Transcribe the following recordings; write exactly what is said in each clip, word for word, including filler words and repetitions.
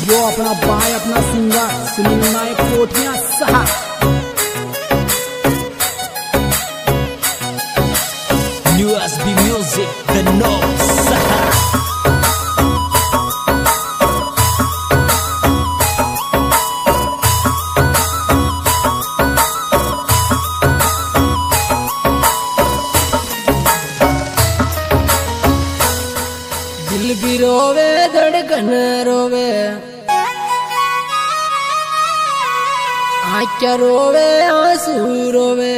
यो अपना भाई अपना सिंगर सुनील नायक कोठिया सहा New S B Music, the notes. दिल भी रोवे धड़कन रोवे आँखें रोवे आंसू रोवे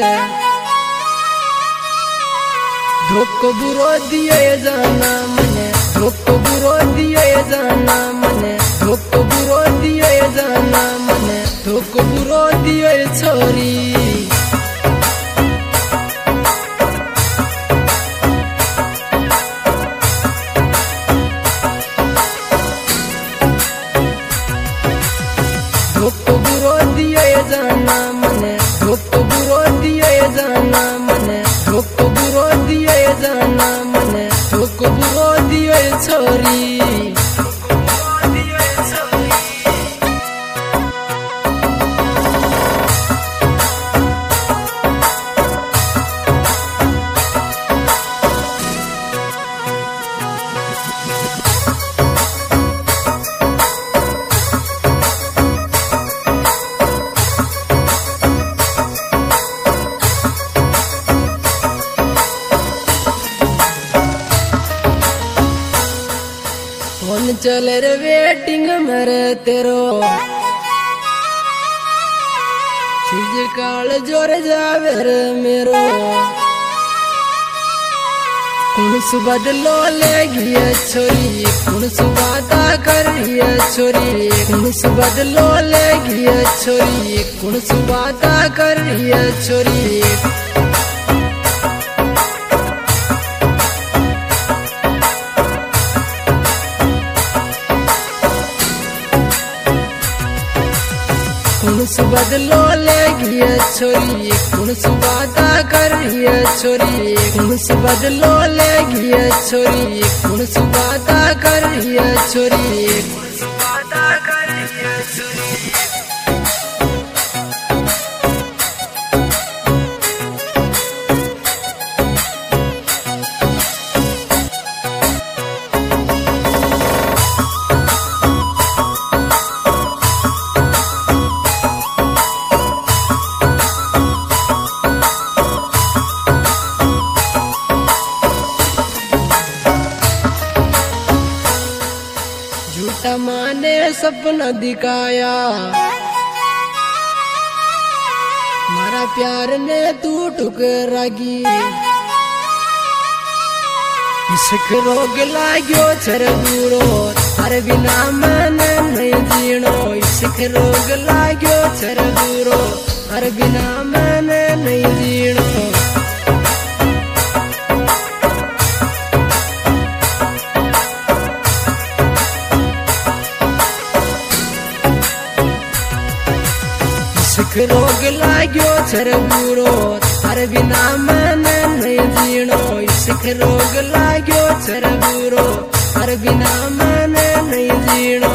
धोखो बुरो दिए जाना मने धोखो बुरो दिए जाना मने धोखो बुरो दिए जाना मने धोखो बुरो दिए छोरी धोखो बुरो दिए जाना मने धोखो बुरो दिए जाना मने धोखो बुरो दिए जाना मने धोखो बुरो दिए छोरी फोन चले रे वेटिंग मेरे तेरो चीज काल जोर जावे रे मेरो कौन सु बदलो ले गिया छोरी कौन सु बाता कर रिया छोरी कौन सु बदलो ले गिया छोरी कौन सु बाता कर रिया छोरी कौन सु बदलो ले गिया छोरी कौन सु बाता कर रिया छोरी कौन सु बदलो ले गिया छोरी कौन सु बाता कर रिया छोरी कौन सु बाता कर रिया छोरी झूठा माने सपना दिखाया मारा प्यार ने तू ठुकरागी इश्क रोग लाग्यो छर बूढ़ो अरे बिना मन नहीं जीणो इश्क रोग लाग्यो छर बूढ़ो अरे बिना मन नहीं जीणो इश्क रोग लाग्यो छर बूढ़ो अरे बिना मन नहीं जीणो इश्क रोग लाग्यो छर बूढ़ो अरे बिना मन नहीं जीणो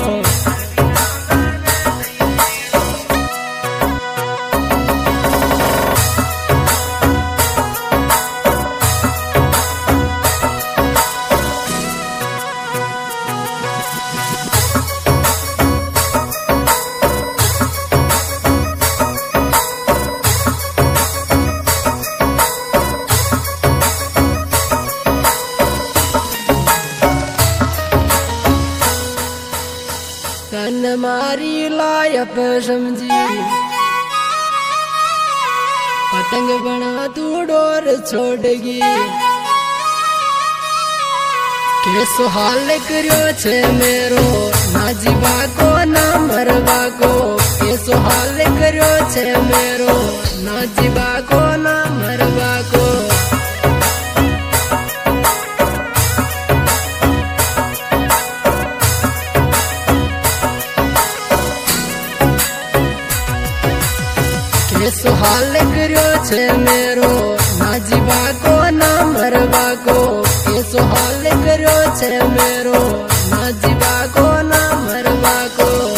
तन मारी लायप समझी पतंग बना तू डोर छोड़गी के सुहाल करियो छे मेरो ना जीवा को ना मरवा को के सुहाल करियो छे मेरो ना जीवा को ना मरवा को के सुहाल करियो छे मेरो ना जीवा को ना मरवा को के सुहाल करियो छे मेरो ना जीवा को ना मरवा को।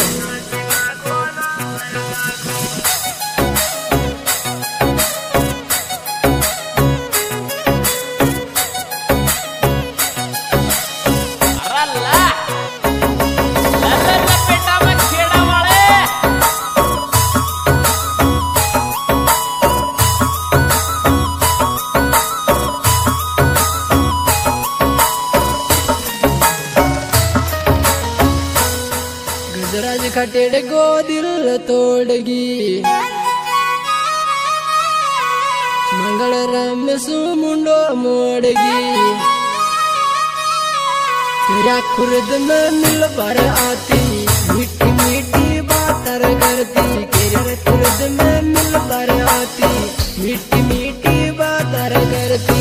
गजराज खटेड़ गो दिल तोड़गी मंगल राम सु मुंडो मोड़गी तेरा खुर्द में मिल भर आती मीठी मीठी बातर करती तेरा खुर्द में मिल भर आती मीठी मीठी बातर करती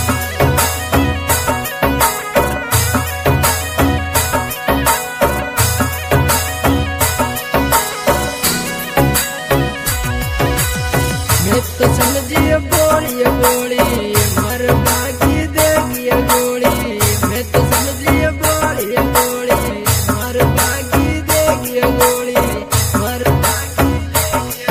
मैं तो समझिए बोली बोली मर बाकी देगी गोली मैं तो समझिए बोली बोली मर बाकी देगी गोली मर बाकी देगी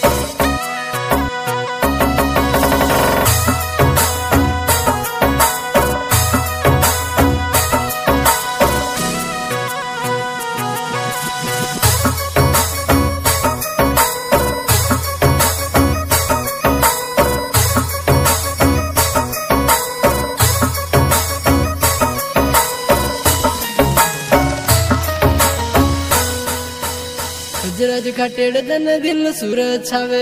गजराज खटेड़ दन दिल सुर छावे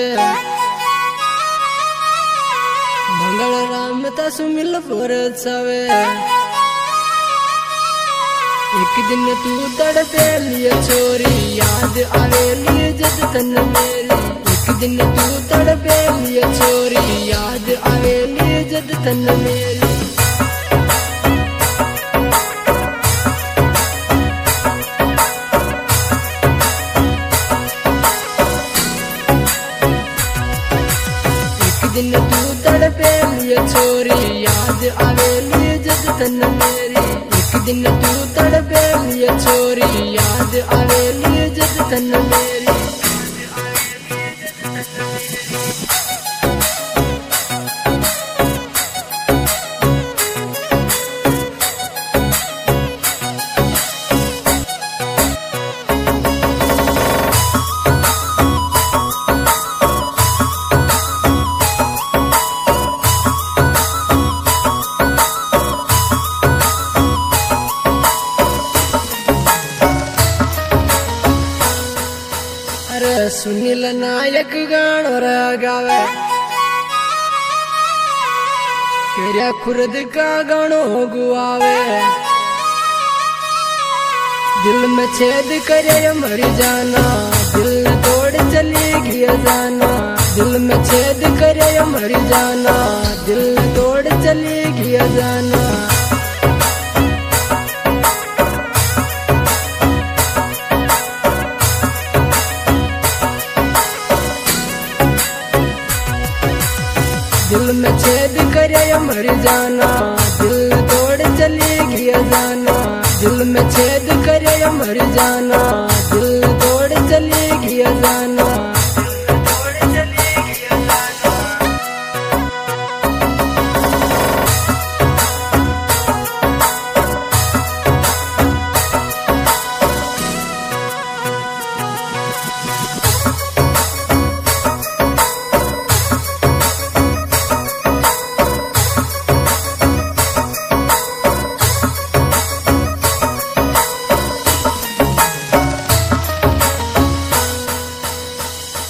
मंगल राम तसु मिल पुर छावे एक दिन तू तड़पे लिए छोरी याद आवे लिए जद तन मेरी एक दिन तू तड़पे लिए छोरी याद आवे लिए जद तन मेरी दिन तू तड़पे लिए छोरी याद आवे लिए जद तन मेरी एक दिन तू तड़पे लिए छोरी याद आवे लिए जद तन मेरी अरे सुनील नायक गानो गावे तेरा खुर्द का गानो गुआवे दिल में छेद करे मर जाना दिल तोड़ चली गया जाना दिल में छेद करे मर जाना दिल तोड़ चली गया जाना दिल में छेद करे मर जाना दिल तोड़ चली गया जाना दिल में छेद करे मर जाना दिल तोड़ चली गया जाना